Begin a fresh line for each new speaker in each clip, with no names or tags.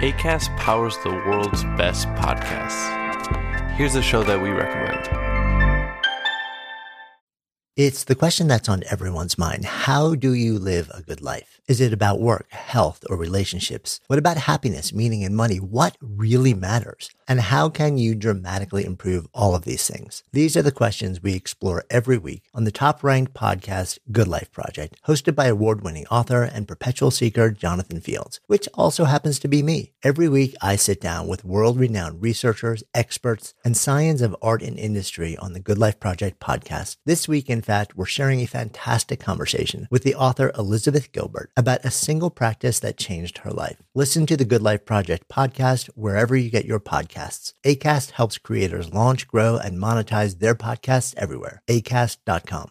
Acast powers the world's best podcasts. Here's a show that we recommend.
It's the question that's on everyone's mind. How do you live a good life? Is it about work, health, or relationships? What about happiness, meaning, and money? What really matters? And how can you dramatically improve all of these things? These are the questions we explore every week on the top-ranked podcast, Good Life Project, hosted by award-winning author and perpetual seeker Jonathan Fields, which also happens to be me. Every week, I sit down with world-renowned researchers, experts, and scions of art and industry on the Good Life Project podcast. This week, in fact, we're sharing a fantastic conversation with the author Elizabeth Gilbert about a single practice that changed her life. Listen to the Good Life Project podcast wherever you get your podcasts. Acast helps creators launch, grow, and monetize their podcasts everywhere. Acast.com.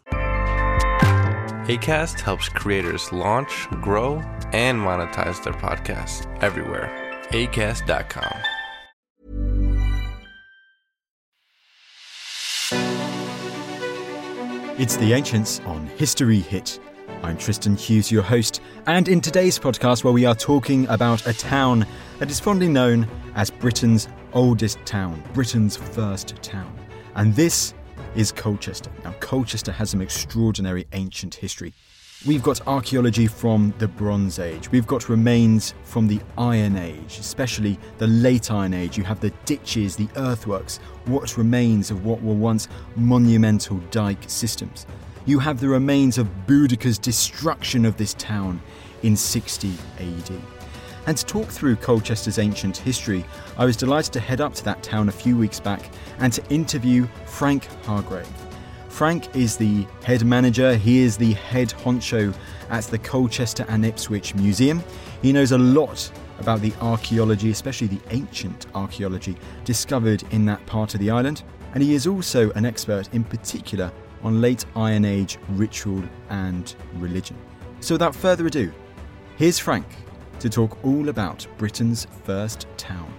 Acast helps creators launch, grow, and monetize their podcasts everywhere. Acast.com.
It's The Ancients on History Hit. I'm Tristan Hughes, your host, and in today's podcast where we are talking about a town that is fondly known as Britain's oldest town, Britain's first town. And this is Colchester. Now, Colchester has some extraordinary ancient history. We've got archaeology from the Bronze Age. We've got remains from the Iron Age, especially the Late Iron Age. You have the ditches, the earthworks, what remains of what were once monumental dike systems. You have the remains of Boudicca's destruction of this town in 60 AD. And to talk through Colchester's ancient history, I was delighted to head up to that town a few weeks back and to interview Frank Hargrave. Frank is the head manager, he is the head honcho at the Colchester and Ipswich Museum. He knows a lot about the archaeology, especially the ancient archaeology discovered in that part of the island. And he is also an expert in particular on late Iron Age ritual and religion. So without further ado, here's Frank to talk all about Britain's first town.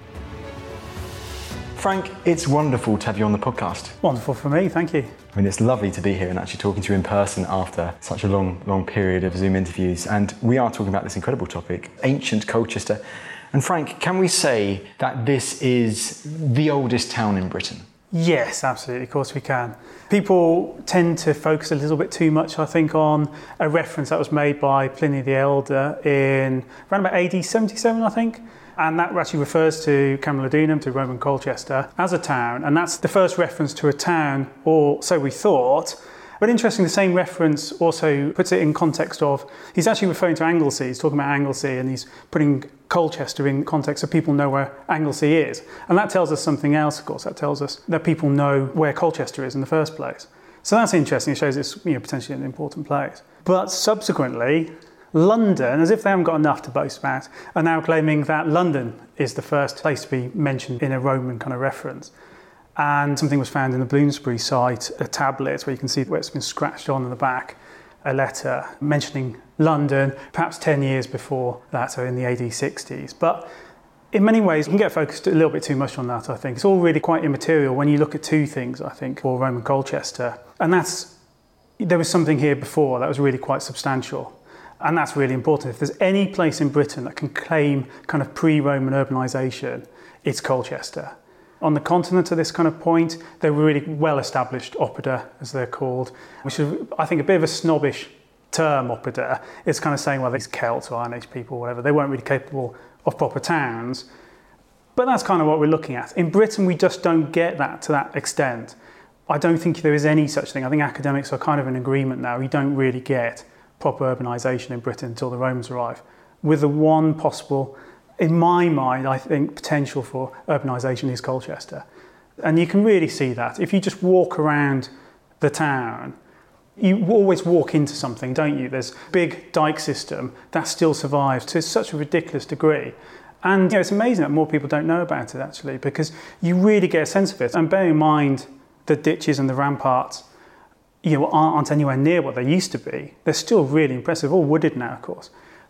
Frank, it's wonderful to have you on the podcast.
Wonderful for me, thank you.
I mean, it's lovely to be here and actually talking to you in person after such a long period of Zoom interviews. And we are talking about this incredible topic, ancient Colchester. And Frank, can we say that this is the oldest town in Britain?
Yes, absolutely, of course we can. People tend to focus a little bit too much, I think, on a reference that was made by Pliny the Elder in around about AD 77, I think. And that actually refers to Camulodunum, to Roman Colchester, as a town. And that's the first reference to a town, or so we thought. But interesting, the same reference also puts it in context of, he's actually referring to Anglesey, he's talking about Anglesey, and he's putting Colchester in context so people know where Anglesey is. And that tells us something else, of course. That tells us that people know where Colchester is in the first place. So that's interesting, it shows it's potentially an important place. But subsequently, London, as if they haven't got enough to boast about, are now claiming that London is the first place to be mentioned in a Roman kind of reference. And something was found in the Bloomsbury site, a tablet where you can see where it's been scratched on the back, a letter mentioning London, perhaps 10 years before that, so in the AD 60s. But in many ways, you can get focused a little bit too much on that, I think. It's all really quite immaterial when you look at two things, I think, for Roman Colchester. And that's, there was something here before that was really quite substantial. And that's really important. If there's any place in Britain that can claim kind of pre-Roman urbanisation, it's Colchester. On the continent at this kind of point, they were really well-established oppida, as they're called, which is, I think, a bit of a snobbish term, oppida. It's kind of saying, well, these Celts or Iron Age people, whatever, they weren't really capable of proper towns. But that's kind of what we're looking at. In Britain, we just don't get that to that extent. I don't think there is any such thing. I think academics are kind of in agreement now. We don't really get proper urbanisation in Britain until the Romans arrive, with the one possible, in my mind, I think, potential for urbanisation is Colchester. And you can really see that. If you just walk around the town, you always walk into something, don't you? There's a big dike system that still survives to such a ridiculous degree. And it's amazing that more people don't know about it, actually, because you really get a sense of it. And bear in mind the ditches and the ramparts aren't anywhere near what they used to be. They're still really impressive, all wooded now, of course.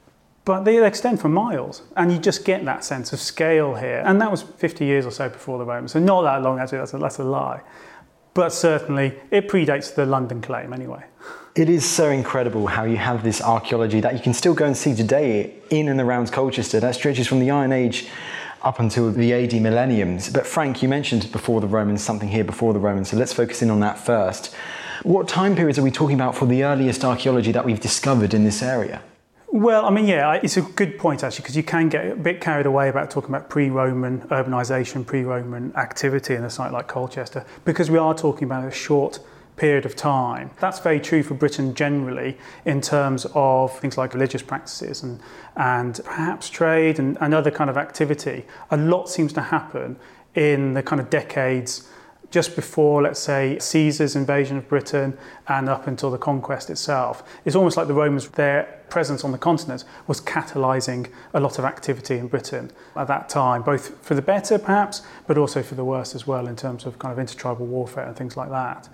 But they extend for miles, and you just get that sense of scale here. And that was 50 years or so before the Romans, so not that long, actually, that's a lie. But certainly it predates the London claim anyway.
It is so incredible how you have this archaeology that you can still go and see today in and around Colchester that stretches from the Iron Age up until the AD millenniums. But Frank, you mentioned before the Romans, something here before the Romans, so let's focus in on that first. What time periods are we talking about for the earliest archaeology that we've discovered in this area?
Well, I mean, yeah, it's a good point actually, because you can get a bit carried away about talking about pre-Roman urbanisation, pre-Roman activity in a site like Colchester, because we are talking about a short period of time. That's very true for Britain generally in terms of things like religious practices and perhaps trade and other kind of activity. A lot seems to happen in the kind of decades just before, let's say, Caesar's invasion of Britain and up until the conquest itself. It's almost like the Romans, their presence on the continent was catalysing a lot of activity in Britain at that time, both for the better perhaps, but also for the worse as well in terms of kind of intertribal warfare and things like that.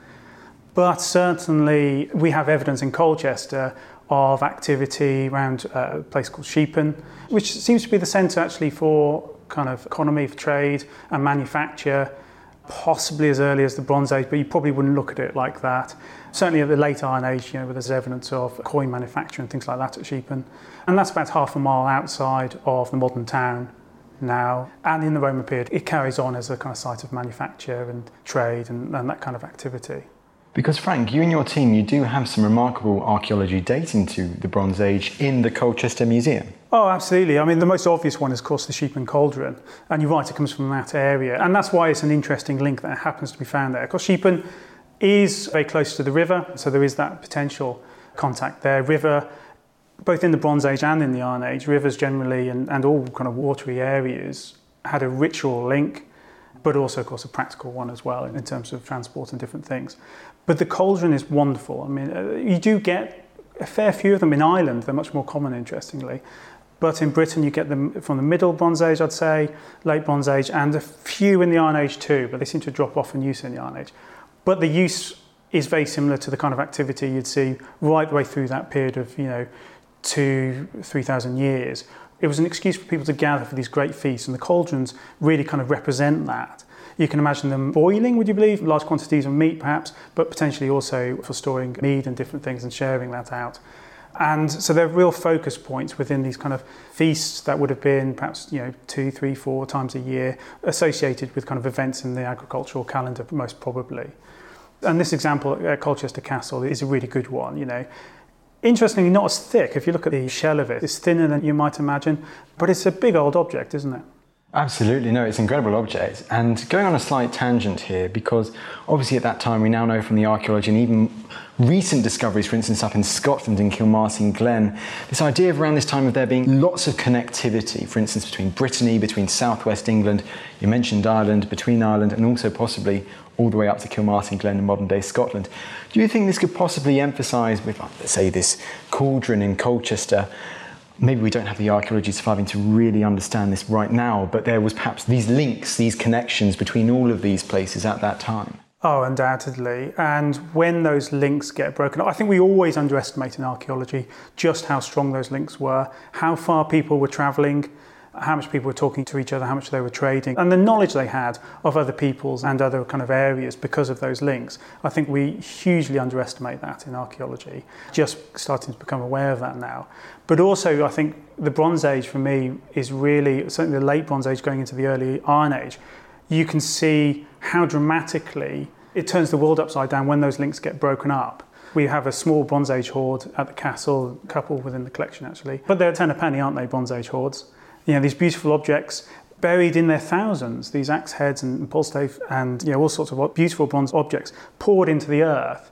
But certainly we have evidence in Colchester of activity around a place called Sheepen, which seems to be the centre actually for kind of economy, for trade and manufacture, possibly as early as the Bronze Age, but you probably wouldn't look at it like that. Certainly at the late Iron Age, where there's evidence of coin manufacture and things like that at Sheepen. And that's about half a mile outside of the modern town now. And in the Roman period, it carries on as a kind of site of manufacture and trade and that kind of activity.
Because Frank, you and your team, you do have some remarkable archaeology dating to the Bronze Age in the Colchester Museum.
Oh, absolutely. I mean, the most obvious one is, of course, the Sheepen Cauldron. And you're right, it comes from that area. And that's why it's an interesting link that happens to be found there. Of course, Sheepen is very close to the river, so there is that potential contact there. River, both in the Bronze Age and in the Iron Age, rivers generally and all kind of watery areas had a ritual link, but also, of course, a practical one as well in terms of transport and different things. But the cauldron is wonderful. I mean, you do get a fair few of them in Ireland. They're much more common, interestingly. But in Britain, you get them from the Middle Bronze Age, I'd say, Late Bronze Age, and a few in the Iron Age too, but they seem to drop off in use in the Iron Age. But the use is very similar to the kind of activity you'd see right the way through that period of, 2,000-3,000 years. It was an excuse for people to gather for these great feasts, and the cauldrons really kind of represent that. You can imagine them boiling, would you believe, large quantities of meat perhaps, but potentially also for storing mead and different things and sharing that out. And so they're real focus points within these kind of feasts that would have been perhaps 2, 3, 4 times a year, associated with kind of events in the agricultural calendar most probably. And this example at Colchester Castle is a really good one, Interestingly, not as thick. If you look at the shell of it, it's thinner than you might imagine, but it's a big old object, isn't it?
Absolutely, no, it's an incredible object. And going on a slight tangent here, because obviously at that time we now know from the archaeology and even recent discoveries, for instance, up in Scotland in Kilmartin Glen, this idea of around this time of there being lots of connectivity, for instance, between Brittany, between southwest England, you mentioned Ireland, between Ireland and also possibly all the way up to Kilmartin Glen in modern day Scotland. Do you think this could possibly emphasise with, let's say, this cauldron in Colchester? Maybe we don't have the archaeology surviving to really understand this right now, but there was perhaps these links, these connections between all of these places at that time.
Oh, undoubtedly. And when those links get broken, I think we always underestimate in archaeology just how strong those links were, how far people were travelling, how much people were talking to each other, how much they were trading, and the knowledge they had of other peoples and other kind of areas because of those links. I think we hugely underestimate that in archaeology, just starting to become aware of that now. But also, I think the Bronze Age for me is really, certainly the late Bronze Age going into the early Iron Age, you can see how dramatically it turns the world upside down when those links get broken up. We have a small Bronze Age hoard at the castle, a couple within the collection actually, but they're 10 a penny, aren't they, Bronze Age hoards? These beautiful objects buried in their thousands, these axe heads and polstave and all sorts of beautiful bronze objects poured into the earth.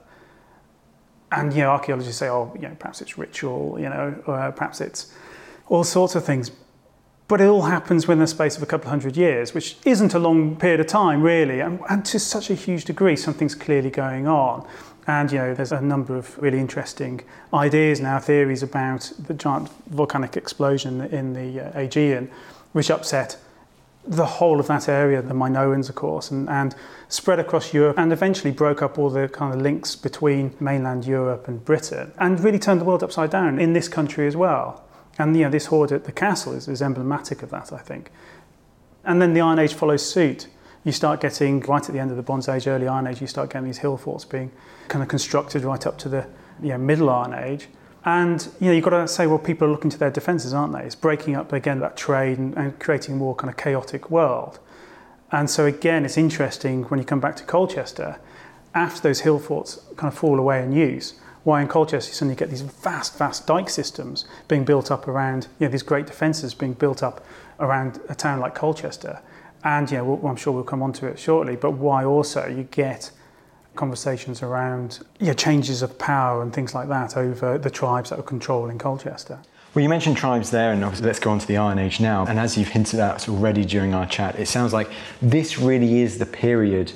And archaeologists say, perhaps it's ritual, or perhaps it's all sorts of things. But it all happens within the space of a couple of hundred years, which isn't a long period of time really, and to such a huge degree, something's clearly going on. And there's a number of really interesting ideas now, theories about the giant volcanic explosion in the Aegean, which upset the whole of that area, the Minoans, of course, and spread across Europe and eventually broke up all the kind of links between mainland Europe and Britain and really turned the world upside down in this country as well. And this hoard at the castle is emblematic of that, I think. And then the Iron Age follows suit. you start getting, right at the end of the Bronze Age, early Iron Age, you start getting these hill forts being kind of constructed right up to the Middle Iron Age. And you've got to say, well, people are looking to their defences, aren't they? It's breaking up again that trade and creating a more kind of chaotic world. And so again, it's interesting when you come back to Colchester, after those hill forts kind of fall away in use, why in Colchester you suddenly get these vast dike systems being built up around, these great defences being built up around a town like Colchester. And I'm sure we'll come on to it shortly, but why also you get conversations around changes of power and things like that over the tribes that are controlling Colchester.
Well, you mentioned tribes there, and obviously let's go on to the Iron Age now. And as you've hinted at already during our chat, it sounds like this really is the period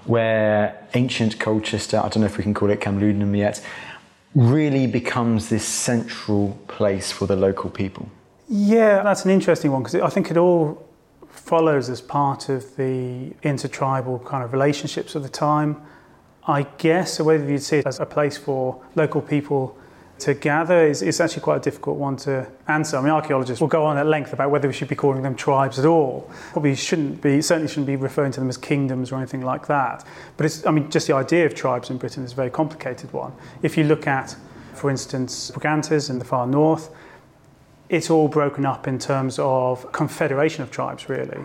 where ancient Colchester, I don't know if we can call it Camludunum yet, really becomes this central place for the local people. Yeah,
that's an interesting one, because I think it all follows as part of the intertribal kind of relationships of the time. I guess whether you'd see it as a place for local people to gather is actually quite a difficult one to answer. I mean, archaeologists will go on at length about whether we should be calling them tribes at all. Probably certainly shouldn't be referring to them as kingdoms or anything like that. But just the idea of tribes in Britain is a very complicated one. If you look at, for instance, Brigantes in the far north, it's all broken up in terms of confederation of tribes, really.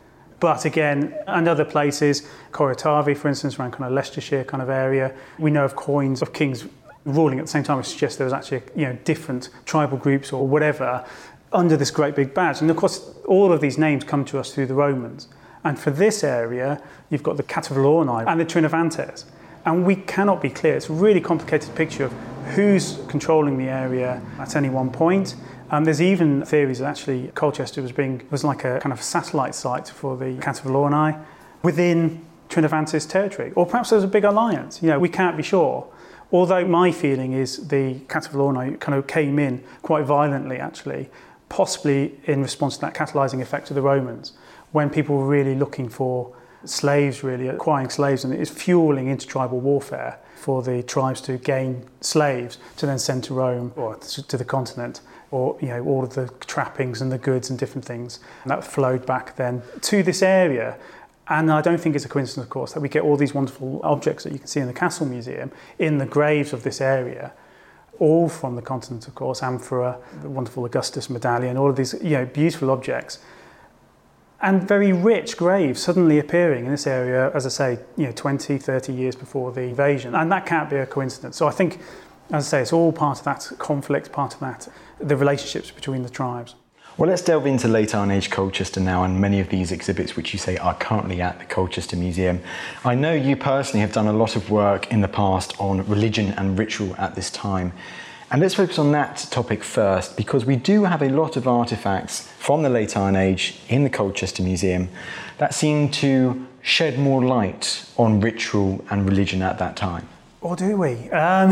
But again, and other places, Corretavi, for instance, around kind of Leicestershire kind of area, we know of coins of kings ruling at the same time, which suggests there was actually different tribal groups or whatever under this great big badge. And of course, all of these names come to us through the Romans. And for this area, you've got the Cativalorni and the Trinovantes. And we cannot be clear. It's a really complicated picture of who's controlling the area at any one point. There's even theories that actually Colchester was like a kind of satellite site for the Cativalorni within Trinovantes territory. Or perhaps there's a big alliance. We can't be sure. Although my feeling is the Cativalorni kind of came in quite violently, actually, possibly in response to that catalysing effect of the Romans, when people were really looking for slaves, really acquiring slaves, and it is fueling intertribal warfare for the tribes to gain slaves to then send to Rome or to the continent, or all of the trappings and the goods and different things. And that flowed back then to this area. And I don't think it's a coincidence, of course, that we get all these wonderful objects that you can see in the Castle Museum in the graves of this area, all from the continent, of course, Amphora, the wonderful Augustus medallion, all of these beautiful objects. And very rich graves suddenly appearing in this area, as I say, 20, 30 years before the invasion. And that can't be a coincidence. So I think, as I say, it's all part of that conflict, part of that, the relationships between the tribes.
Well, let's delve into late Iron Age Colchester now, and many of these exhibits which you say are currently at the Colchester Museum. I know you personally have done a lot of work in the past on religion and ritual at this time. And let's focus on that topic first, because we do have a lot of artefacts from the late Iron Age in the Colchester Museum that seem to shed more light on ritual and religion at that time.
Or do we?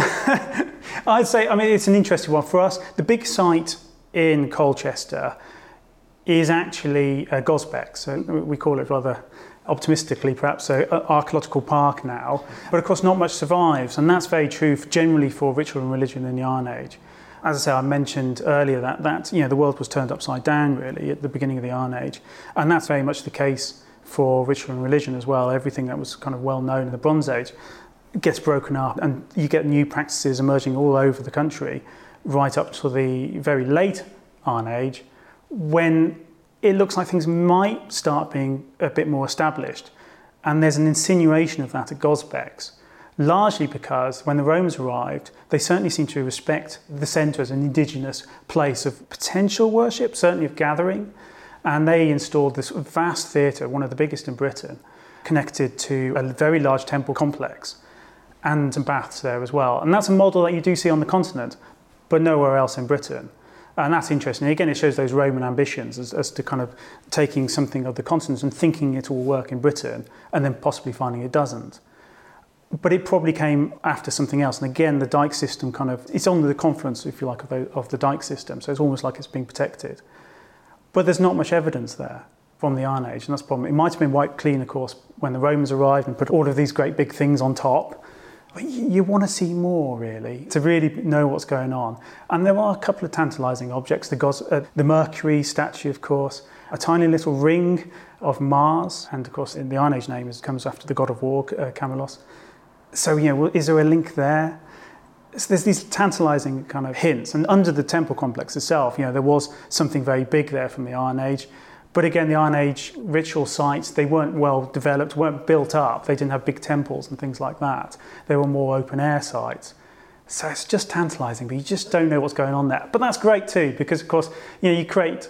I'd say, it's an interesting one for us. The big site in Colchester is actually Gosbecks. So we call it rather optimistically perhaps an archaeological park now, but of course not much survives, and that's very true generally for ritual and religion in the Iron Age. As I say, I mentioned earlier that the world was turned upside down really at the beginning of the Iron Age, and that's very much the case for ritual and religion as well. Everything that was kind of well known in the Bronze Age gets broken up, and you get new practices emerging all over the country right up to the very late Iron Age, when it looks like things might start being a bit more established. And there's an insinuation of that at Gosbecks, largely because when the Romans arrived, they certainly seemed to respect the centre as an indigenous place of potential worship, certainly of gathering. And they installed this vast theatre, one of the biggest in Britain, connected to a very large temple complex and some baths there as well. And that's a model that you do see on the continent, but nowhere else in Britain. And that's interesting. Again, it shows those Roman ambitions as to kind of taking something of the continent and thinking it will work in Britain, and then possibly finding it doesn't. But it probably came after something else. And again, the dike system it's on the confluence, if you like, of the dike system. So it's almost like it's being protected. But there's not much evidence there from the Iron Age, and that's the problem. It might have been wiped clean, of course, when the Romans arrived and put all of these great big things on top. But you want to see more, really, to really know what's going on. And there are a couple of tantalising objects. The Mercury statue, of course, a tiny little ring of Mars, and of course in the Iron Age name comes after the god of war, Camelos. So, is there a link there? So there's these tantalizing kind of hints, and under the temple complex itself, there was something very big there from the Iron Age. But again, the Iron Age ritual sites, they weren't well developed, weren't built up. They didn't have big temples and things like that. They were more open air sites. So it's just tantalizing, but you just don't know what's going on there. But that's great too, because of course, you create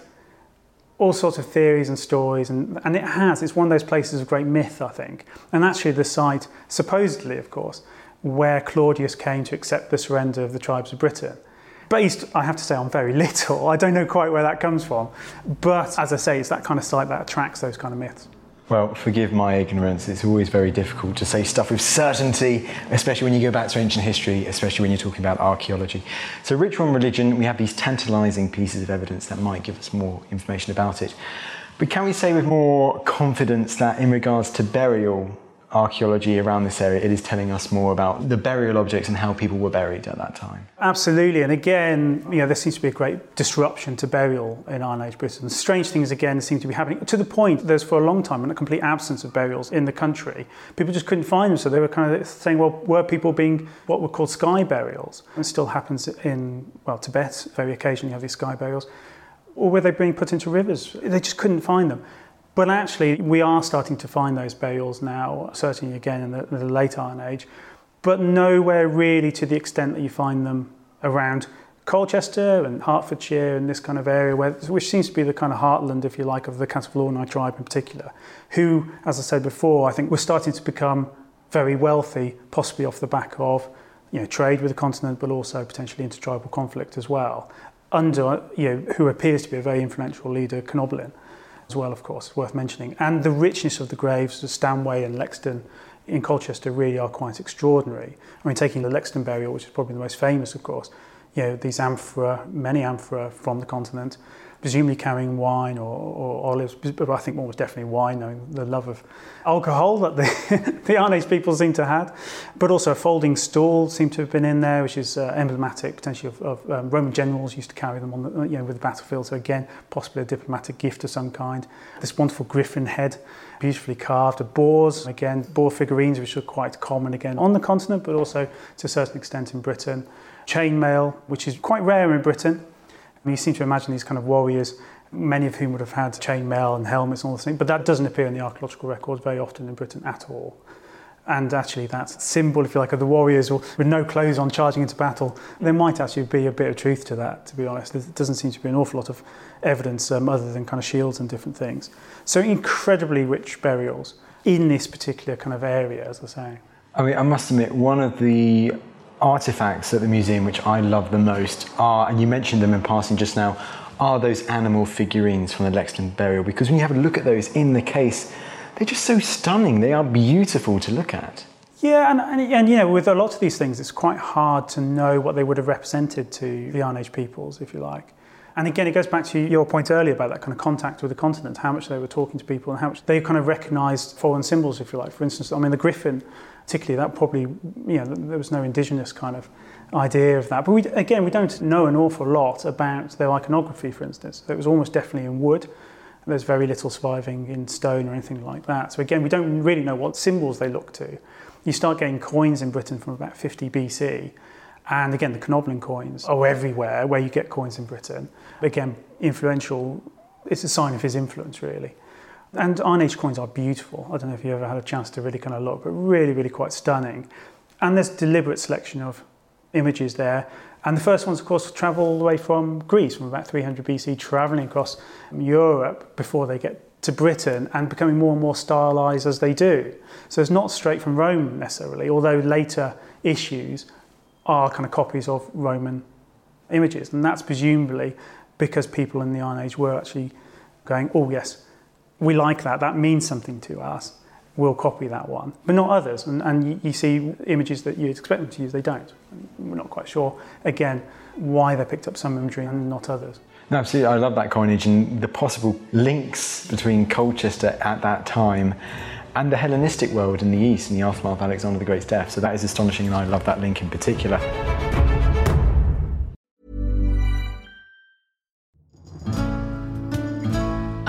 all sorts of theories and stories, and it's one of those places of great myth, I think. And actually the site, supposedly, of course, where Claudius came to accept the surrender of the tribes of Britain. Based, I have to say, on very little. I don't know quite where that comes from. But as I say, it's that kind of site that attracts those kind of myths.
Well, forgive my ignorance. It's always very difficult to say stuff with certainty, especially when you go back to ancient history, especially when you're talking about archaeology. So ritual and religion, we have these tantalizing pieces of evidence that might give us more information about it. But can we say with more confidence that in regards to burial archaeology around this area, it is telling us more about the burial objects and how people were buried at that time?
Absolutely. And again, there seems to be a great disruption to burial in Iron Age Britain. Strange things, again, seem to be happening to the point there's for a long time a complete absence of burials in the country. People just couldn't find them. So they were kind of saying, well, were people being what were called sky burials? It still happens in, Tibet, very occasionally you have these sky burials. Or were they being put into rivers? They just couldn't find them. But actually, we are starting to find those burials now, certainly again in the late Iron Age, but nowhere really to the extent that you find them around Colchester and Hertfordshire and this kind of area, which seems to be the kind of heartland, if you like, of the Catalan tribe in particular, who, as I said before, I think were starting to become very wealthy, possibly off the back of trade with the continent, but also potentially intertribal conflict as well, under who appears to be a very influential leader, Cynobelin, as well, of course, worth mentioning. And the richness of the graves of Stanway and Lexden in Colchester really are quite extraordinary. I mean, taking the Lexden burial, which is probably the most famous, of course, these many amphora from the continent, presumably carrying wine or olives, but I think almost definitely wine, knowing the love of alcohol that the Iron Age people seem to have. But also a folding stool seemed to have been in there, which is emblematic potentially of Roman generals used to carry them on with the battlefield. So again, possibly a diplomatic gift of some kind. This wonderful griffin head, beautifully carved, of boars, again, boar figurines, which are quite common again on the continent, but also to a certain extent in Britain. Chainmail, which is quite rare in Britain. You seem to imagine these kind of warriors, many of whom would have had chainmail and helmets and all this thing, but that doesn't appear in the archaeological records very often in Britain at all. And actually that symbol, if you like, of the warriors with no clothes on charging into battle, there might actually be a bit of truth to that, to be honest. There doesn't seem to be an awful lot of evidence other than kind of shields and different things. So incredibly rich burials in this particular kind of area, as I say.
I mean, I must admit, one of the artifacts at the museum which I love the most are, and you mentioned them in passing just now, are those animal figurines from the Lexden burial, because when you have a look at those in the case, they're just so stunning. They are beautiful to look at.
Yeah, and with a lot of these things, it's quite hard to know what they would have represented to the Iron Age peoples, if you like. And again, it goes back to your point earlier about that kind of contact with the continent, how much they were talking to people and how much they kind of recognised foreign symbols, if you like. For instance, I mean, the griffin, particularly, that probably, there was no indigenous kind of idea of that. But we don't know an awful lot about their iconography, for instance. It was almost definitely in wood. There's very little surviving in stone or anything like that. So again, we don't really know what symbols they look to. You start getting coins in Britain from about 50 BC. And again, the Cynobelin coins are everywhere where you get coins in Britain. Again, influential, it's a sign of his influence, really. And Iron Age coins are beautiful. I don't know if you ever had a chance to really kind of look, but really, really quite stunning. And there's a deliberate selection of images there. And the first ones, of course, travel all the way from Greece, from about 300 BC, travelling across Europe before they get to Britain and becoming more and more stylised as they do. So it's not straight from Rome necessarily, although later issues are kind of copies of Roman images. And that's presumably because people in the Iron Age were actually going, oh yes, we like that, that means something to us, we'll copy that one, but not others. And you see images that you'd expect them to use, they don't. We're not quite sure, again, why they picked up some imagery and not others.
No, absolutely, I love that coinage and the possible links between Colchester at that time and the Hellenistic world in the East in the aftermath of Alexander the Great's death. So that is astonishing, and I love that link in particular.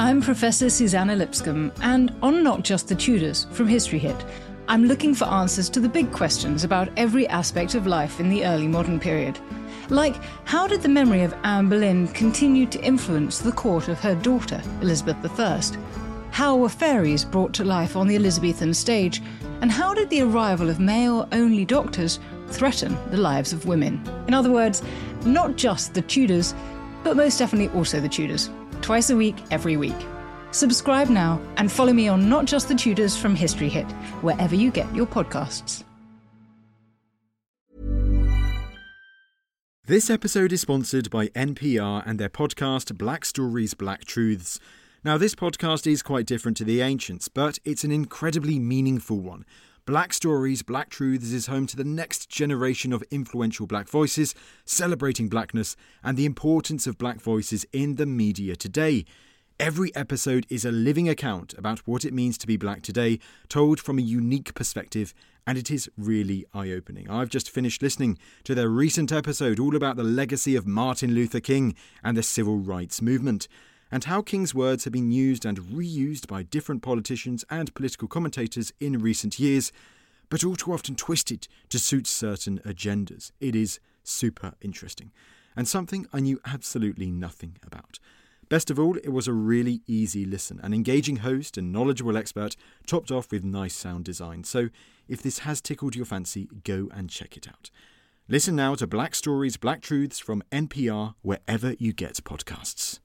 I'm Professor Susanna Lipscomb, and on Not Just the Tudors from History Hit, I'm looking for answers to the big questions about every aspect of life in the early modern period. Like, how did the memory of Anne Boleyn continue to influence the court of her daughter, Elizabeth I? How were fairies brought to life on the Elizabethan stage? And how did the arrival of male-only doctors threaten the lives of women? In other words, not just the Tudors, but most definitely also the Tudors. Twice a week, every week. Subscribe now and follow me on Not Just the Tudors from History Hit, wherever you get your podcasts.
This episode is sponsored by NPR and their podcast Black Stories, Black Truths. Now, this podcast is quite different to the ancients, but it's an incredibly meaningful one. Black Stories, Black Truths is home to the next generation of influential black voices, celebrating blackness and the importance of black voices in the media today. Every episode is a living account about what it means to be black today, told from a unique perspective, and it is really eye-opening. I've just finished listening to their recent episode all about the legacy of Martin Luther King and the civil rights movement, and how King's words have been used and reused by different politicians and political commentators in recent years, but all too often twisted to suit certain agendas. It is super interesting, and something I knew absolutely nothing about. Best of all, it was a really easy listen, an engaging host and knowledgeable expert, topped off with nice sound design. So if this has tickled your fancy, go and check it out. Listen now to Black Stories, Black Truths from NPR, wherever you get podcasts.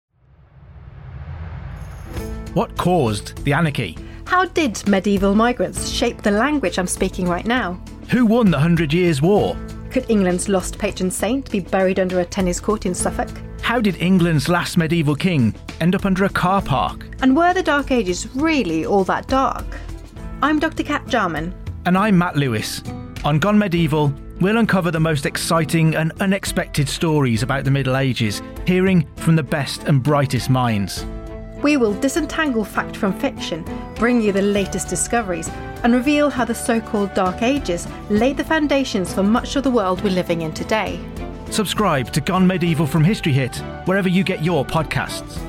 What caused the anarchy?
How did medieval migrants shape the language I'm speaking right now?
Who won the 100 Years' War?
Could England's lost patron saint be buried under a tennis court in Suffolk?
How did England's last medieval king end up under a car park?
And were the Dark Ages really all that dark? I'm Dr. Kat Jarman.
And I'm Matt Lewis. On Gone Medieval, we'll uncover the most exciting and unexpected stories about the Middle Ages, hearing from the best and brightest minds.
We will disentangle fact from fiction, bring you the latest discoveries, and reveal how the so-called Dark Ages laid the foundations for much of the world we're living in today.
Subscribe to Gone Medieval from History Hit, wherever you get your podcasts.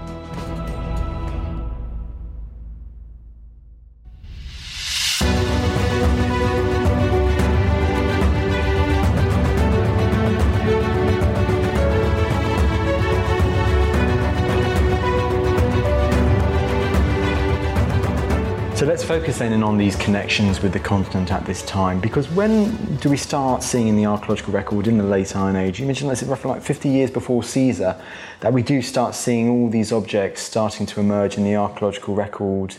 So let's focus then in on these connections with the continent at this time, because when do we start seeing in the archaeological record in the late Iron Age, you mentioned that's roughly like 50 years before Caesar, that we do start seeing all these objects starting to emerge in the archaeological record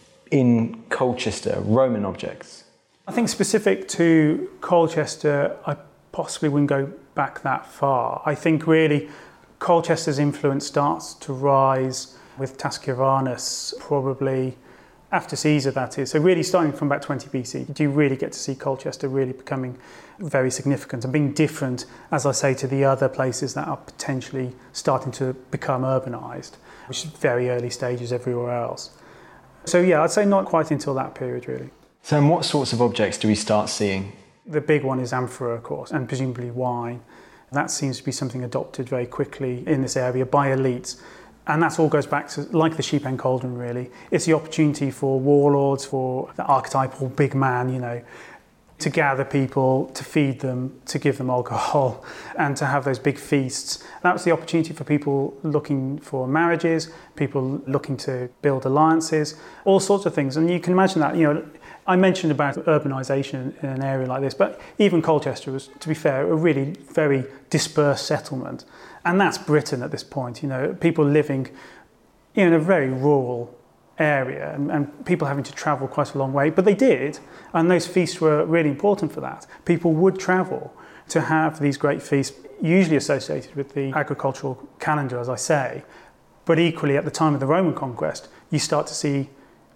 in Colchester, Roman objects?
I think specific to Colchester, I possibly wouldn't go back that far. I think really Colchester's influence starts to rise with Tascivanus, probably after Caesar, that is. So really starting from about 20 BC, you do really get to see Colchester really becoming very significant and being different, as I say, to the other places that are potentially starting to become urbanised, which is very early stages everywhere else. So yeah, I'd say not quite until that period, really.
So what sorts of objects do we start seeing?
The big one is amphora, of course, and presumably wine. That seems to be something adopted very quickly in this area by elites. And that all goes back to, like the sheep and cauldron, really. It's the opportunity for warlords, for the archetypal big man, you know, to gather people, to feed them, to give them alcohol, and to have those big feasts. That was the opportunity for people looking for marriages, people looking to build alliances, all sorts of things. And you can imagine that, you know, I mentioned about urbanisation in an area like this, but even Colchester was, to be fair, a really very dispersed settlement. And that's Britain at this point, you know, people living in a very rural area and people having to travel quite a long way. But they did, and those feasts were really important for that. People would travel to have these great feasts, usually associated with the agricultural calendar, as I say. But equally, at the time of the Roman conquest, you start to see,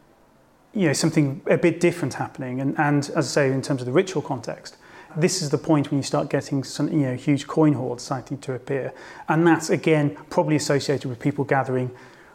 you know, something a bit different happening. And as I say, in terms of the ritual context, this is the point when you start getting some, you know, huge coin hoards starting to appear. And that's, again, probably associated with people gathering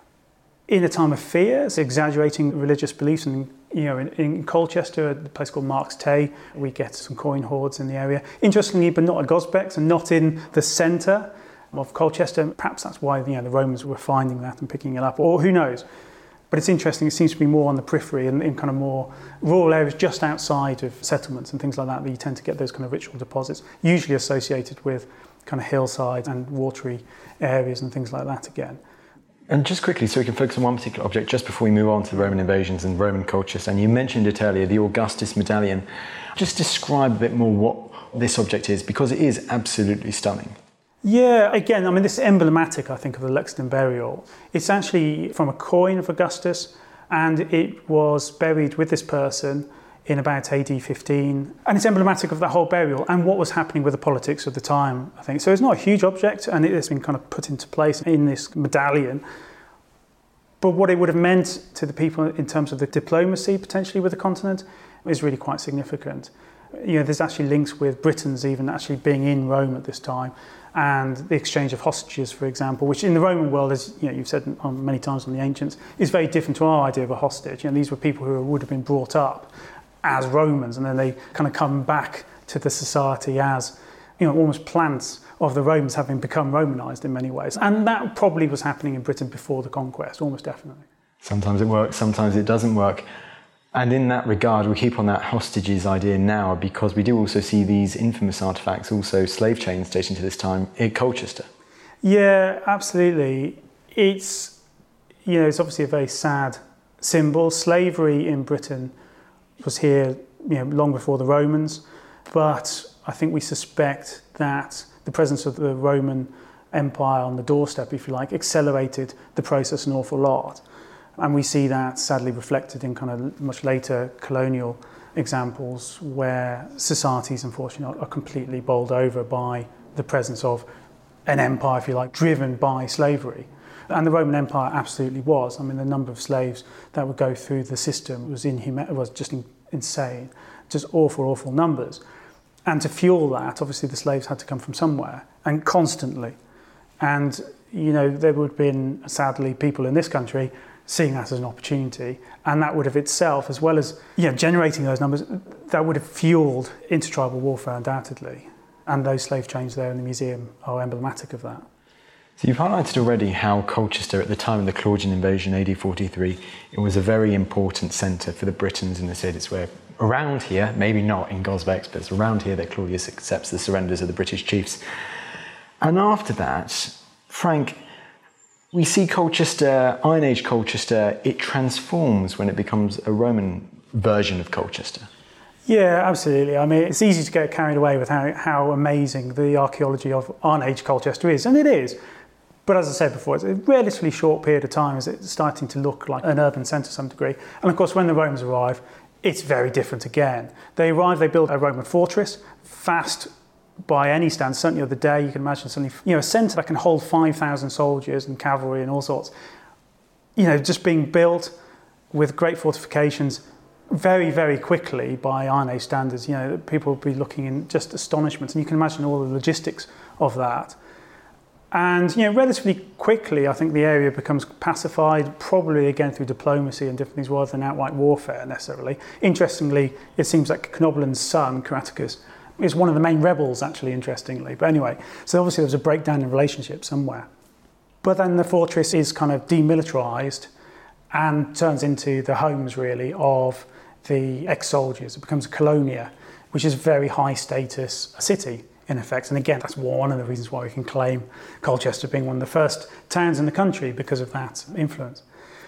in a time of fear, so exaggerating religious beliefs. And, you know, in Colchester, a place called Marks Tay, we get some coin hoards in the area. Interestingly, but not at Gosbecks and not in the centre. of Colchester. Perhaps that's why the Romans were finding that and picking it up, or who knows. But it's interesting, it seems to be more on the periphery and in kind of more rural areas just outside of settlements and things like that you tend to get those kind of ritual deposits, usually associated with kind of hillsides and watery areas and things like that again.
And just quickly, so we can focus on one particular object just before we move on to the Roman invasions and Roman Colchester, and you mentioned it earlier, the Augustus medallion. Just describe a bit more what this object is, because it is absolutely stunning.
Yeah, again, I mean, this is emblematic, I think, of the Lexington burial. It's actually from a coin of Augustus, and it was buried with this person in about AD 15. And it's emblematic of that whole burial and what was happening with the politics of the time, I think. So it's not a huge object, and it has been kind of put into place in this medallion. But what it would have meant to the people in terms of the diplomacy, potentially, with the continent, is really quite significant. There's actually links with Britons even actually being in Rome at this time, and the exchange of hostages, for example, which in the Roman world, as you've said many times on the Ancients, is very different to our idea of a hostage. These were people who would have been brought up as Romans, and then they kind of come back to the society as almost plants of the Romans, having become Romanized in many ways. And that probably was happening in Britain before the conquest, almost definitely.
Sometimes it works, sometimes it doesn't work. And in that regard, we keep on that hostages idea now, because we do also see these infamous artefacts, also slave chains dating to this time in Colchester.
Yeah, absolutely. It's obviously a very sad symbol. Slavery in Britain was here, long before the Romans, but I think we suspect that the presence of the Roman Empire on the doorstep, if you like, accelerated the process an awful lot. And we see that sadly reflected in kind of much later colonial examples where societies, unfortunately, are completely bowled over by the presence of an empire, if you like, driven by slavery. And the Roman Empire absolutely was. I mean, the number of slaves that would go through the system was just insane. Just awful, awful numbers. And to fuel that, obviously the slaves had to come from somewhere, and constantly. And, there would have been, sadly, people in this country seeing that as an opportunity, and that would have itself, as well as generating those numbers, that would have fueled intertribal warfare undoubtedly. And those slave chains there in the museum are emblematic of that.
So you've highlighted already how Colchester, at the time of the Claudian invasion, AD 43, it was a very important centre for the Britons in the cities where around here, maybe not in Gosbex, but it's around here that Claudius accepts the surrenders of the British chiefs. And after that, Frank, we see Colchester, Iron Age Colchester, it transforms when it becomes a Roman version of Colchester.
Yeah, absolutely. I mean, it's easy to get carried away with how amazing the archaeology of Iron Age Colchester is, and it is. But as I said before, it's a relatively short period of time as it's starting to look like an urban centre to some degree. And of course, when the Romans arrive, it's very different again. They arrive, they build a Roman fortress, fast by any standard, certainly of the day. You can imagine suddenly, a centre that can hold 5,000 soldiers and cavalry and all sorts, just being built with great fortifications very, very quickly by Iron Age standards. People will be looking in just astonishment, and you can imagine all the logistics of that. And, relatively quickly, I think the area becomes pacified, probably again through diplomacy and different things rather than outright warfare necessarily. Interestingly, it seems like Cnoblin's son, Caratacus, is one of the main rebels, actually, interestingly. But anyway, so obviously there was a breakdown in relationship somewhere. But then the fortress is kind of demilitarised and turns into the homes, really, of the ex-soldiers. It becomes a colonia, which is a very high-status city, in effect. And again, that's one of the reasons why we can claim Colchester being one of the first towns in the country because of that influence.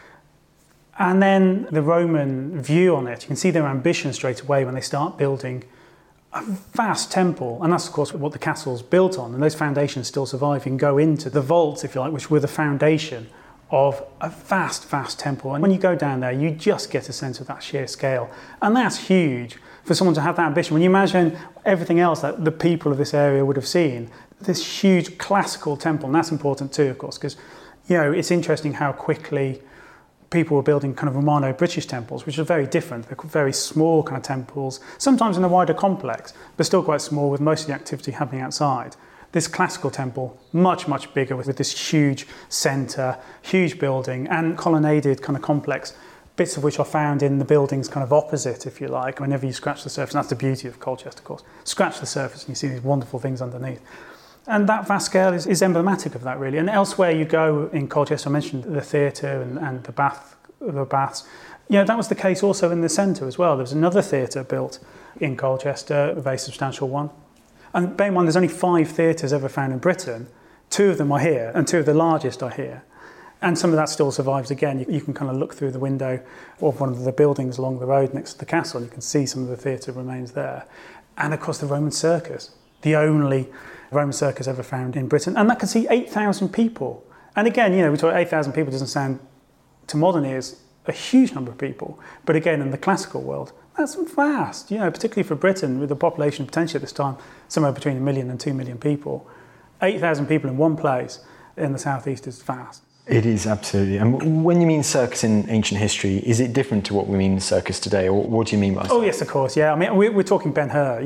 And then the Roman view on it, you can see their ambition straight away when they start building a vast temple, and that's of course what the castle's built on, and those foundations still survive. You can go into the vaults, if you like, which were the foundation of a vast, vast temple. And when you go down there, you just get a sense of that sheer scale. And that's huge for someone to have that ambition. When you imagine everything else that the people of this area would have seen, this huge classical temple, and that's important too, of course, because, it's interesting how quickly people were building kind of Romano-British temples, which are very different. They're very small kind of temples, sometimes in a wider complex, but still quite small, with most of the activity happening outside. This classical temple, much, much bigger, with this huge centre, huge building, and colonnaded kind of complex, bits of which are found in the buildings kind of opposite, if you like, whenever you scratch the surface. And that's the beauty of Colchester, of course. Scratch the surface and you see these wonderful things underneath. And that vast scale is emblematic of that, really. And elsewhere you go in Colchester, I mentioned the theatre and the baths. That was the case also in the centre as well. There was another theatre built in Colchester, a very substantial one. And bear in mind, there's only 5 theatres ever found in Britain. 2 of them are here, and 2 of the largest are here. And some of that still survives again. You can kind of look through the window of one of the buildings along the road next to the castle. You can see some of the theatre remains there. And of course the Roman Circus, the only Roman circus ever found in Britain. And that could see 8,000 people. And again, we talk 8,000 people doesn't sound, to modern ears, a huge number of people. But again, in the classical world, that's vast, particularly for Britain, with a population potentially at this time, somewhere between 1 million and 2 million people. 8,000 people in one place in the southeast is vast.
It is, absolutely. And when you mean circus in ancient history, is it different to what we mean circus today, or what do you mean by circus?
Oh, yes, of course, yeah. I mean, we're talking Ben-Hur,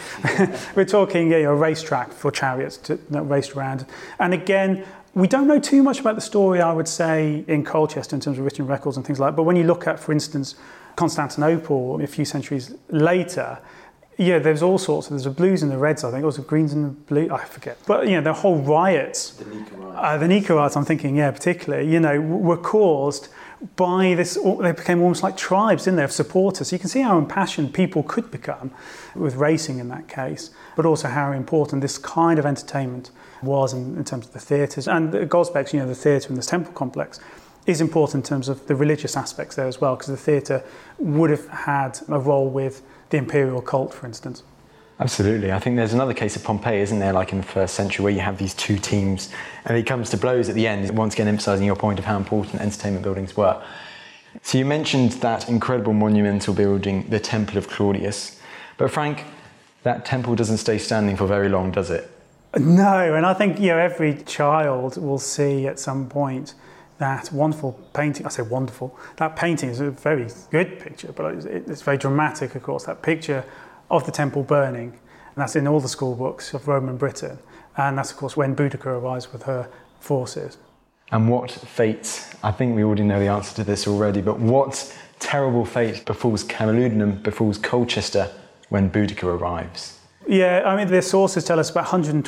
we're talking a racetrack for chariots that raced around. And again, we don't know too much about the story, I would say, in Colchester in terms of written records and things like that. But when you look at, for instance, Constantinople a few centuries later, there's all sorts. There's the blues and the reds, I think. Also greens and the blue, I forget. But, the whole riots. The Nika riots, I'm thinking, particularly, were caused by this. They became almost like tribes, didn't they, of supporters. So you can see how impassioned people could become with racing in that case, but also how important this kind of entertainment was in terms of the theatres. And the Gosbecks, the theatre and this temple complex, is important in terms of the religious aspects there as well, because the theatre would have had a role with the imperial cult, for instance.
Absolutely. I think there's another case of Pompeii, isn't there, like in the 1st century, where you have these 2 teams and it comes to blows at the end, once again emphasising your point of how important entertainment buildings were. So you mentioned that incredible monumental building, the Temple of Claudius. But Frank, that temple doesn't stay standing for very long, does it?
No, and I think every child will see at some point that wonderful painting. I say wonderful. That painting is a very good picture, but it's very dramatic, of course. That picture of the temple burning, and that's in all the school books of Roman Britain. And that's, of course, when Boudicca arrives with her forces.
And what fate, I think we already know the answer to this already, but what terrible fate befalls Camalodunum, befalls Colchester when Boudicca arrives?
Yeah, I mean, the sources tell us about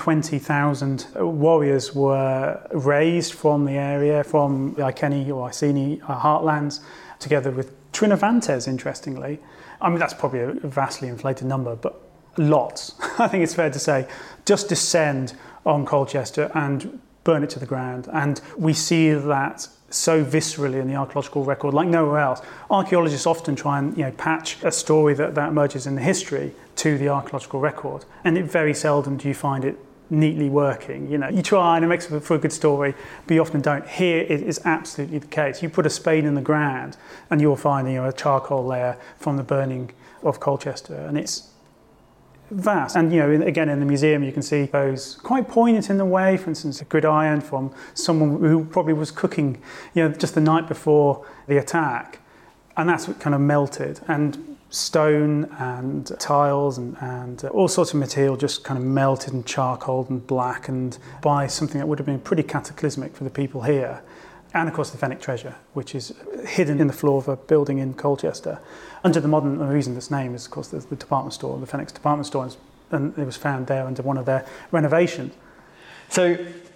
120,000 warriors were raised from the area, from the Iceni or Iceni heartlands, together with Trinovantes, interestingly. I mean, that's probably a vastly inflated number, but lots, I think it's fair to say, just descend on Colchester and burn it to the ground. And we see that so viscerally in the archaeological record, like nowhere else. Archaeologists often try and patch a story that emerges in the history to the archaeological record, and very seldom do you find it neatly working. You try and it makes for a good story, but you often don't. Here it is absolutely the case. You put a spade in the ground and you'll find a charcoal layer from the burning of Colchester, and it's vast. And again, in the museum you can see those quite poignant in a way. For instance, a gridiron from someone who probably was cooking just the night before the attack, and that's what kind of melted. And stone and tiles and all sorts of material just kind of melted and charcoaled and blackened by something that would have been pretty cataclysmic for the people here. And of course the Fenwick treasure, which is hidden in the floor of a building in Colchester. Under the modern, the reason this name is of course the department store, the Fenwick's department store, and it was found there under one of their renovations.
So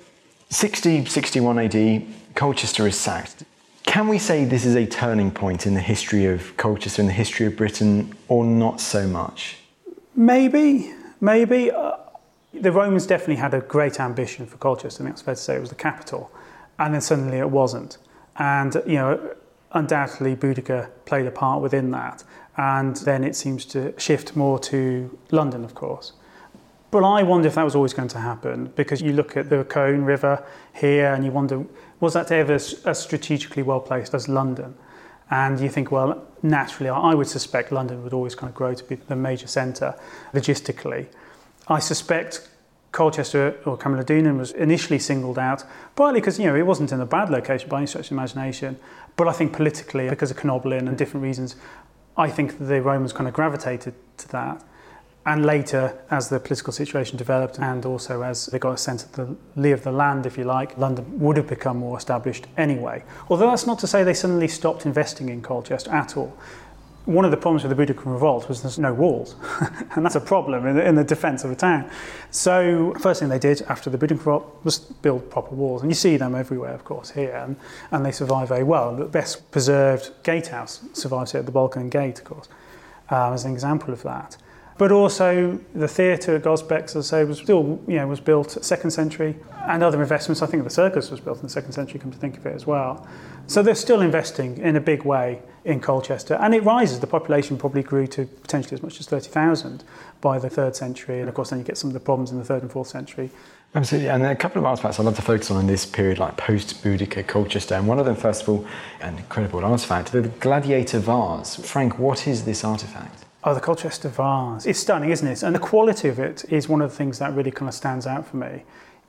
61 AD, Colchester is sacked. Can we say this is a turning point in the history of Colchester, in the history of Britain, or not so much? Maybe. The Romans definitely had a great ambition for Colchester. I think it's fair to say it was the capital. And then suddenly it wasn't. And, undoubtedly Boudicca played a part within that. And then it seems to shift more to London, of course. But I wonder if that was always going to happen, because you look at the Colne River here and you wonder, was that ever as strategically well placed as London? And you think, well, naturally, I would suspect London would always kind of grow to be the major centre logistically. I suspect Colchester or Camalodunum was initially singled out, partly because it wasn't in a bad location by any stretch of imagination, but I think politically, because of Canoblin and different reasons, I think the Romans kind of gravitated to that. And later, as the political situation developed and also as they got a sense of the lay of the land, if you like, London would have become more established anyway. Although that's not to say they suddenly stopped investing in Colchester at all.
One of the problems with the Boudicca revolt was there's no walls, and that's a problem in the defence of a town. So first thing they did after the Boudicca revolt was build proper walls, and you see them everywhere, of course, here, and they survive very well. The best preserved gatehouse survives here at the Balkan Gate, of course, as an example of that. But also the theatre at Gozbex, as I say, was still, was built 2nd century, and other investments. I think the circus was built in the 2nd century, come to think of it as well. So they're still investing in a big way in Colchester, and it rises. The population probably grew to potentially as much as 30,000 by the 3rd century, and of course then you get some of the problems in the 3rd and 4th century.
Absolutely, and a couple of artefacts I'd love to focus on in this period, like post-Boudicca Colchester, and one of them, first of all, an incredible artefact, the gladiator vase. Frank, what is this artefact?
Oh, the Colchester vase. It's stunning, isn't it? And the quality of it is one of the things that really kind of stands out for me.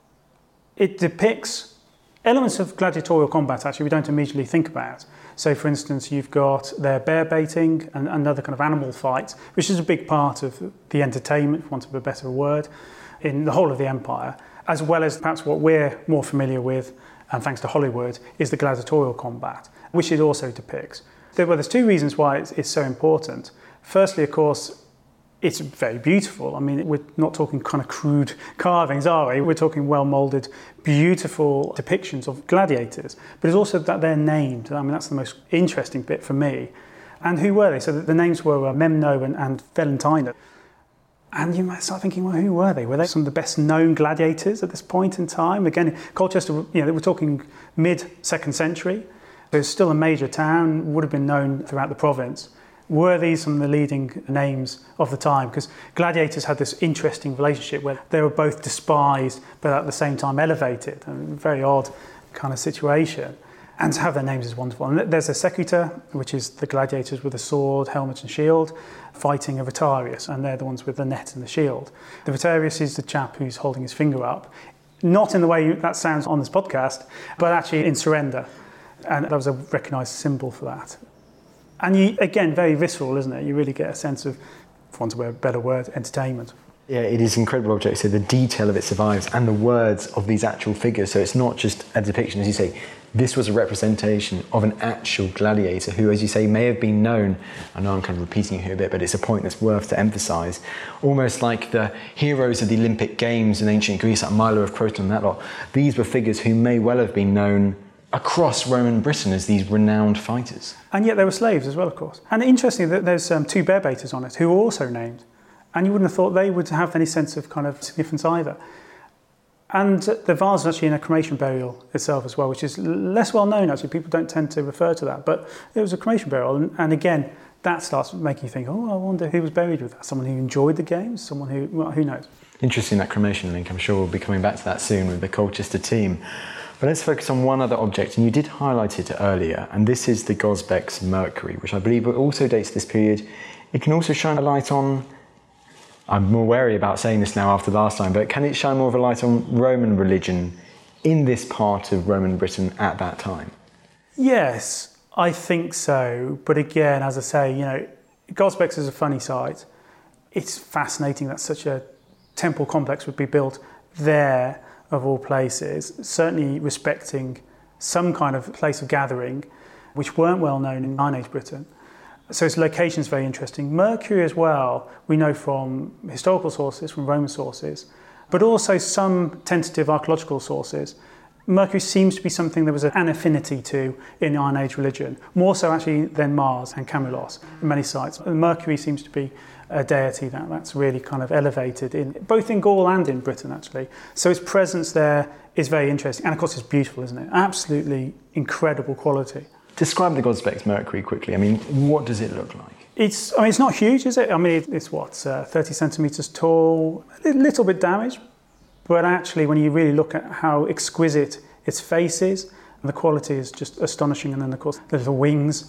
It depicts elements of gladiatorial combat, actually, we don't immediately think about. So, for instance, you've got their bear baiting and another kind of animal fight, which is a big part of the entertainment, for want of a better word, in the whole of the empire, as well as perhaps what we're more familiar with, and thanks to Hollywood, is the gladiatorial combat, which it also depicts. There's two reasons why it's so important. Firstly, of course, it's very beautiful. I mean, we're not talking kind of crude carvings, are we? We're talking well-moulded, beautiful depictions of gladiators. But it's also that they're named. I mean, that's the most interesting bit for me. And who were they? So the names were Memno and Valentina. And you might start thinking, well, who were they? Were they some of the best-known gladiators at this point in time? Again, Colchester, we're talking mid-2nd century. So it's still a major town, would have been known throughout the province. Were these some of the leading names of the time? Because gladiators had this interesting relationship where they were both despised but at the same time elevated. A very odd kind of situation. And to have their names is wonderful. And there's a secutor, which is the gladiators with a sword, helmet and shield, fighting a Rotarius, and they're the ones with the net and the shield. The Rotarius is the chap who's holding his finger up, not in the way that sounds on this podcast, but actually in surrender. And that was a recognised symbol for that. And you, again, very visceral, isn't it? You really get a sense of, for want of a better word, entertainment.
Yeah, it is an incredible object. So the detail of it survives, and the words of these actual figures. So it's not just a depiction, as you say. This was a representation of an actual gladiator who, as you say, may have been known. I know I'm kind of repeating it here a bit, but it's a point that's worth to emphasise. Almost like the heroes of the Olympic Games in ancient Greece, like Milo of Croton and that lot. These were figures who may well have been known across Roman Britain as these renowned fighters.
And yet they were slaves as well, of course. And interesting that there's two bear baiters on it who were also named. And you wouldn't have thought they would have any sense of kind of significance either. And the vase is actually in a cremation burial itself as well, which is less well known actually. People don't tend to refer to that. But it was a cremation burial. And again, that starts making you think, oh, I wonder who was buried with that. Someone who enjoyed the games? Someone who, well, who knows?
Interesting, that cremation link. I'm sure we'll be coming back to that soon with the Colchester team. But let's focus on one other object, and you did highlight it earlier, and this is the Gozbex Mercury, which I believe also dates this period. It can also shine a light on, I'm more wary about saying this now after last time, but can it shine more of a light on Roman religion in this part of Roman Britain at that time?
Yes, I think so. But again, as I say, Gozbex is a funny site. It's fascinating that such a temple complex would be built there, of all places, certainly respecting some kind of place of gathering, which weren't well known in Iron Age Britain. So its location is very interesting. Mercury as well, we know from historical sources, from Roman sources, but also some tentative archaeological sources. Mercury seems to be something there was an affinity to in Iron Age religion, more so actually than Mars and Camulos in many sites. Mercury seems to be a deity that's really kind of elevated in both in Gaul and in Britain actually. So its presence there is very interesting, and of course it's beautiful, isn't it? Absolutely incredible quality.
Describe the Gozbex Mercury quickly. I mean, what does it look like?
It's not huge, is it? I mean, it's 30 centimetres tall, a little bit damaged, but actually when you really look at how exquisite its face is, and the quality is just astonishing, and then of course the little wings.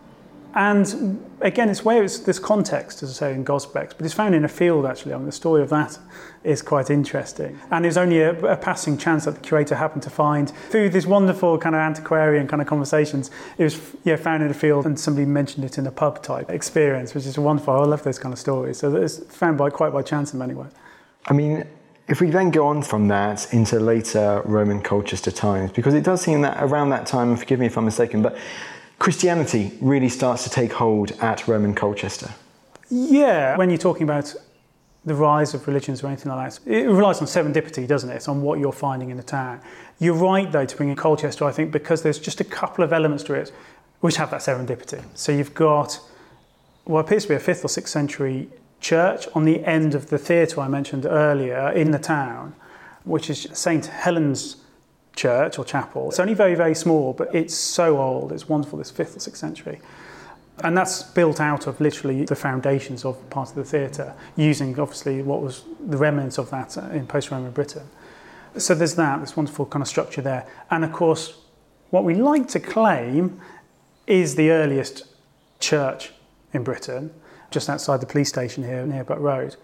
And again, it's this context, as I say, in Gozbex, but it's found in a field actually. I mean, the story of that is quite interesting. And it was only a passing chance that the curator happened to find through these wonderful kind of antiquarian kind of conversations. It was found in a field, and somebody mentioned it in a pub type experience, which is wonderful. I love those kind of stories. So it's found quite by chance in many ways.
I mean, if we then go on from that into later Roman Colchester times, because it does seem that around that time, and forgive me if I'm mistaken, but Christianity really starts to take hold at Roman Colchester.
Yeah, when you're talking about the rise of religions or anything like that, it relies on serendipity, doesn't it? It's on what you're finding in the town. You're right, though, to bring in Colchester, I think, because there's just a couple of elements to it which have that serendipity. So you've got what appears to be a 5th or 6th century church on the end of the theatre I mentioned earlier in the town, which is St. Helen's Church or chapel. It's only very, very small, but it's so old. It's wonderful, this 5th or 6th century. And that's built out of literally the foundations of part of the theatre, using obviously what was the remnants of that in post-Roman Britain. So there's this wonderful kind of structure there. And of course, what we like to claim is the earliest church in Britain, just outside the police station here near Butt Road.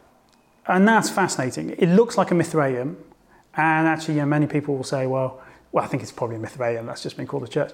And that's fascinating. It looks like a Mithraeum, and actually, many people will say, well, I think it's probably a Mithraeum, that's just been called a church.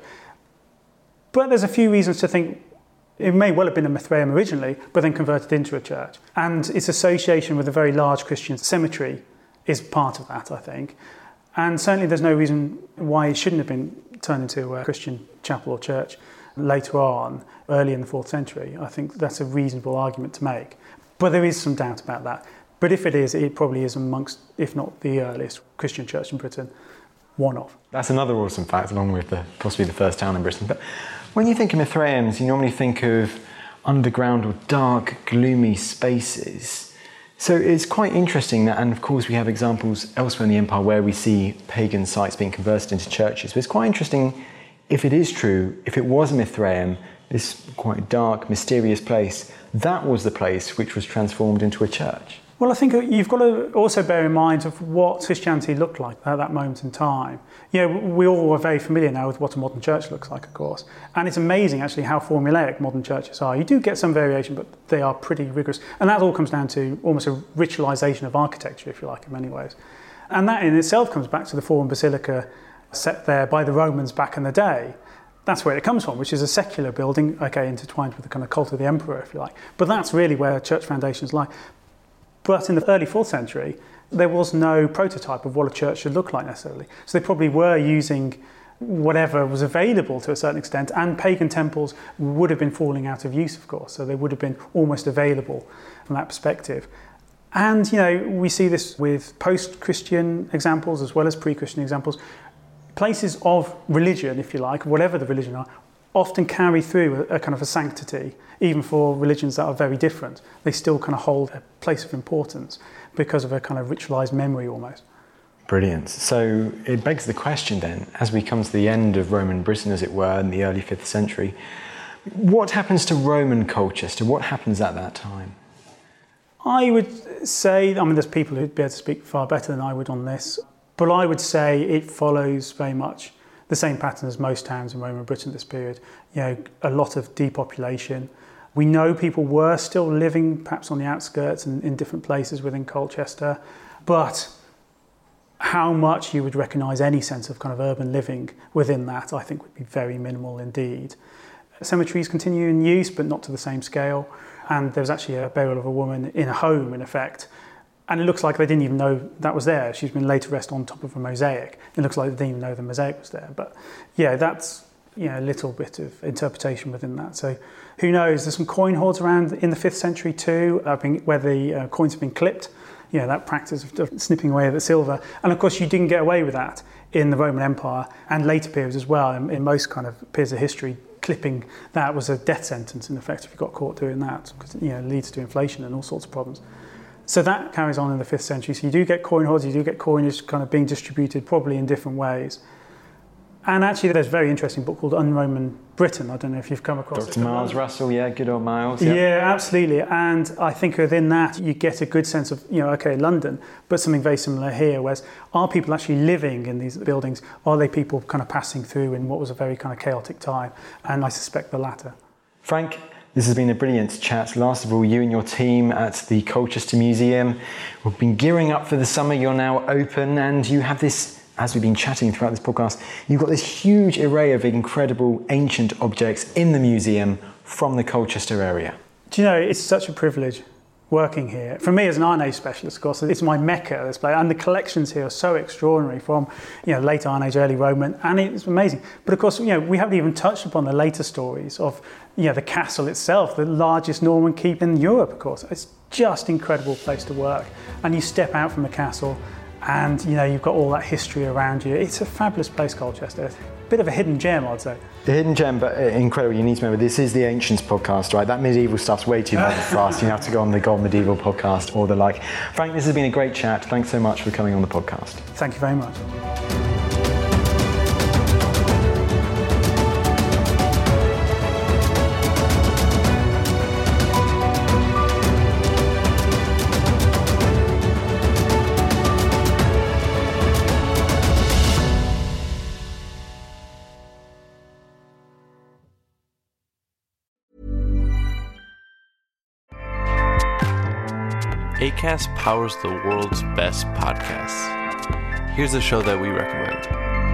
But there's a few reasons to think it may well have been a Mithraeum originally, but then converted into a church. And its association with a very large Christian cemetery is part of that, I think. And certainly there's no reason why it shouldn't have been turned into a Christian chapel or church later on, early in the 4th century. I think that's a reasonable argument to make. But there is some doubt about that. But if it is, it probably is amongst, if not the earliest Christian church in Britain, one of.
That's another awesome fact, along with possibly the first town in Britain. But when you think of Mithraeums, you normally think of underground or dark, gloomy spaces. So it's quite interesting that, and of course we have examples elsewhere in the empire where we see pagan sites being converted into churches. But it's quite interesting, if it is true, if it was a Mithraeum, this quite dark, mysterious place, that was the place which was transformed into a church.
Well, I think you've got to also bear in mind of what Christianity looked like at that moment in time. We all are very familiar now with what a modern church looks like, of course. And it's amazing, actually, how formulaic modern churches are. You do get some variation, but they are pretty rigorous. And that all comes down to almost a ritualisation of architecture, if you like, in many ways. And that in itself comes back to the Forum Basilica set there by the Romans back in the day. That's where it comes from, which is a secular building, intertwined with the kind of cult of the emperor, if you like. But that's really where church foundations lie. But in the early 4th century, there was no prototype of what a church should look like necessarily. So they probably were using whatever was available to a certain extent, and pagan temples would have been falling out of use, of course. So they would have been almost available from that perspective. And, we see this with post-Christian examples as well as pre-Christian examples. Places of religion, if you like, whatever the religion are, often carry through a kind of a sanctity, even for religions that are very different. They still kind of hold a place of importance because of a kind of ritualised memory almost.
Brilliant. So it begs the question then, as we come to the end of Roman Britain, as it were, in the early 5th century, what happens to Roman Colchester? What happens at that time?
I would say, there's people who'd be able to speak far better than I would on this, but I would say it follows very much the same pattern as most towns in Roman Britain at this period. A lot of depopulation. We know people were still living perhaps on the outskirts and in different places within Colchester, but how much you would recognise any sense of kind of urban living within that, I think, would be very minimal indeed. Cemeteries continue in use, but not to the same scale. And there was actually a burial of a woman in a home, in effect. And it looks like they didn't even know that was there. She's been laid to rest on top of a mosaic. It looks like they didn't even know the mosaic was there. But that's a little bit of interpretation within that. So who knows? There's some coin hoards around in the 5th century too, where the coins have been clipped. That practice of snipping away at the silver. And of course, you didn't get away with that in the Roman Empire and later periods as well. In most kind of periods of history, clipping that was a death sentence in effect if you got caught doing that, because it leads to inflation and all sorts of problems. So that carries on in the 5th century. So you do get coin hoards, you do get coinage kind of being distributed probably in different ways. And actually there's a very interesting book called Un-Roman Britain. I don't know if you've come across it.
Dr. Miles Russell, good old Miles.
Yeah, absolutely. And I think within that you get a good sense of, London, but something very similar here, whereas are people actually living in these buildings? Are they people kind of passing through in what was a very kind of chaotic time? And I suspect the latter.
Frank, this has been a brilliant chat. Last of all, you and your team at the Colchester Museum, we've been gearing up for the summer. You're now open and you have this, as we've been chatting throughout this podcast, you've got this huge array of incredible ancient objects in the museum from the Colchester area.
Do you know, it's such a privilege working here. For me as an Iron Age specialist, of course, it's my mecca, this place, and the collections here are so extraordinary from, late Iron Age, early Roman, and it's amazing. But of course, we haven't even touched upon the later stories of, the castle itself, the largest Norman keep in Europe, of course. It's just an incredible place to work. And you step out from the castle and, you've got all that history around you. It's a fabulous place, Colchester. Bit of a hidden gem, I'd say.
The hidden gem, but incredible. You need to remember, this is the Ancients podcast, right? That medieval stuff's way too much for us. You have to go on the Gold Medieval podcast or the like. Frank, this has been a great chat. Thanks so much for coming on the podcast.
Thank you very much.
Acast powers the world's best podcasts. Here's a show that we recommend.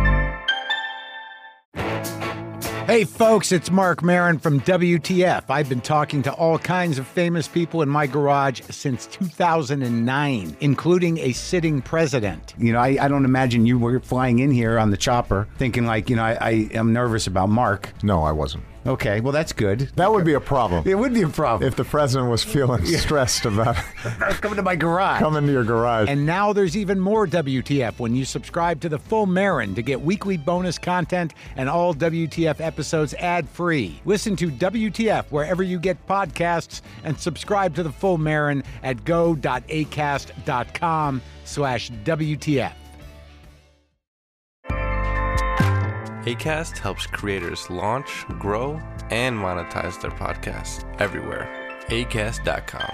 Hey folks, it's Mark Maron from WTF. I've been talking to all kinds of famous people in my garage since 2009, including a sitting president. I don't imagine you were flying in here on the chopper thinking like, I am nervous about Mark.
No, I wasn't.
Okay, well, that's good.
That would be a problem.
It would be a problem.
If the president was feeling stressed about
coming to my garage.
Coming to your garage.
And now there's even more WTF when you subscribe to the Full Marin to get weekly bonus content and all WTF episodes ad-free. Listen to WTF wherever you get podcasts and subscribe to the Full Marin at go.acast.com/WTF.
Acast helps creators launch, grow, and monetize their podcasts everywhere. Acast.com.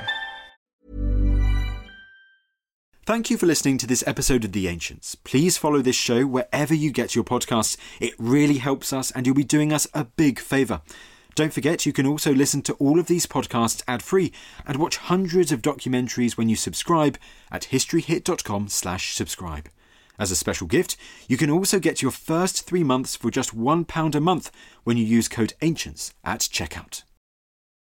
Thank you for listening to this episode of The Ancients. Please follow this show wherever you get your podcasts. It really helps us and you'll be doing us a big favour. Don't forget, you can also listen to all of these podcasts ad-free and watch hundreds of documentaries when you subscribe at historyhit.com/subscribe. As a special gift, you can also get your first 3 months for just £1 a month when you use code ANCIENTS at checkout.